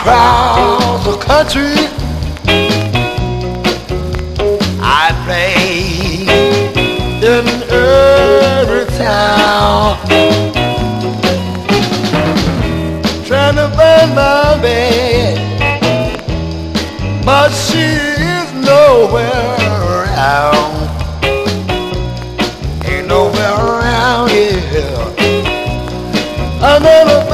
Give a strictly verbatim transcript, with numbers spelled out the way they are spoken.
across the country. I play in every town, trying to find my babe, but she is nowhere around. Ain't nowhere around here. I never